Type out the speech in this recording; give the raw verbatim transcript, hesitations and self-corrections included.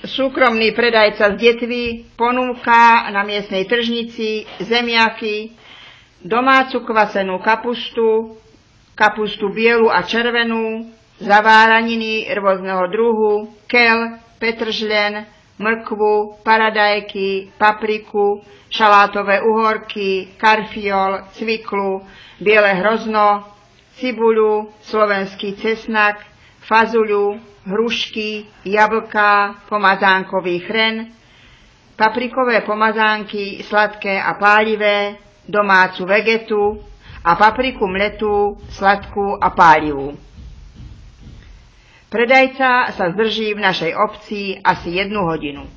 súkromný predajca z Detvy ponúka na miestnej tržnici zemiaky, domácu kvasenú kapustu, kapustu bielu a červenú, zaváraniny rôzneho druhu, keľ, petržlen, mrkvu, paradajky, papriku, šalátové uhorky, karfiol, cviklu, biele hrozno, cibuľu, slovenský cesnak, fazuľu, hrušky, jablká, pomazánkový chren, paprikové pomazánky sladké a pálivé, domácu vegetu a papriku mletú, sladkú a pálivú. Predajca sa zdrží v našej obci asi jednu hodinu.